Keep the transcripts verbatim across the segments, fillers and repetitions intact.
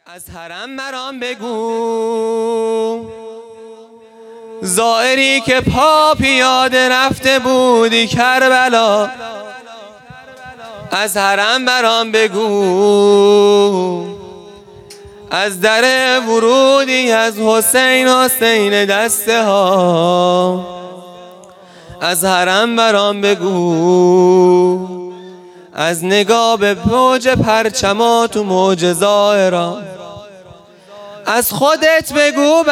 از حرم برام بگو، زائری که پا پیاده رفته بودی کربلا. از حرم برام بگو، از در ورودی از حسین حسین دسته ها. از حرم برام بگو، از نگاه به موج پرچمات و موج ظاهرا. از خودت بگو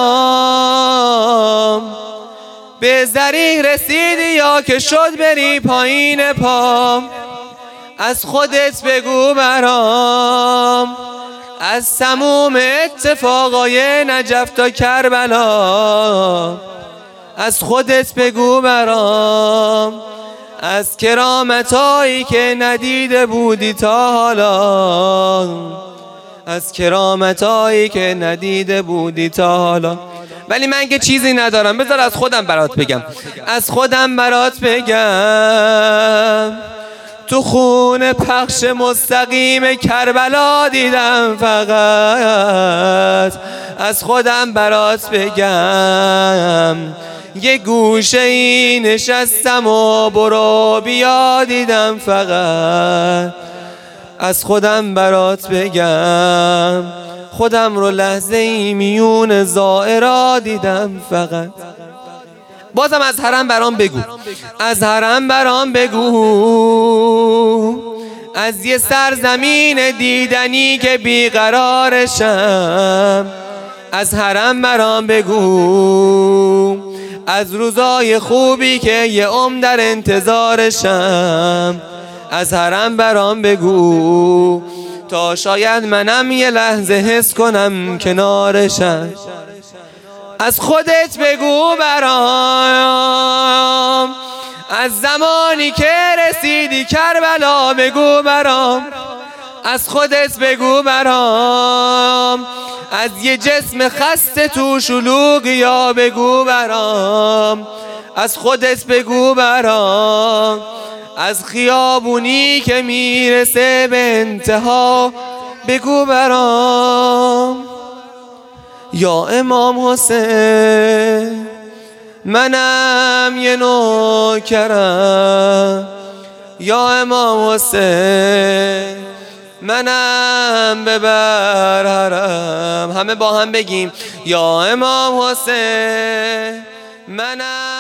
برام، به ذریح رسیدی یا که شد بری پایین پام. از خودت بگو برام، از سموم اتفاقای نجف تا کربلا. از خودت بگو برام، از کرامتایی که ندیده بودی تا حالا. از کرامتایی که ندیده بودی تا حالا. ولی من که چیزی ندارم، بذار از خودم برات بگم. از خودم برات بگم، تو خون پخش مستقیم کربلا دیدم فقط. از خودم برات بگم، یه گوشه ای نشستم و برو بیا دیدم فقط. از خودم برات بگم، خودم رو لحظه ای میون زائرا دیدم فقط. بازم از حرم برام بگو، از حرم برام بگو، از یه سرزمین دیدنی که بیقرارشم. از حرم برام بگو، از روزای خوبی که یه عمر در انتظارشم. از حرم برام بگو، تا شاید منم یه لحظه حس کنم کنارشم. از خودت بگو برام، از زمانی که رسیدی کربلا بگو برام. از خودت بگو برام، از یه جسم خسته تو شلوغ یا بگو برام. از خودت بگو برام، از خیابونی که میرسه به انتها بگو برام. یا امام حسین، منم یه نوکرم. یا امام حسین، منم ببر حرم. همه با هم بگیم یا امام حسین، منم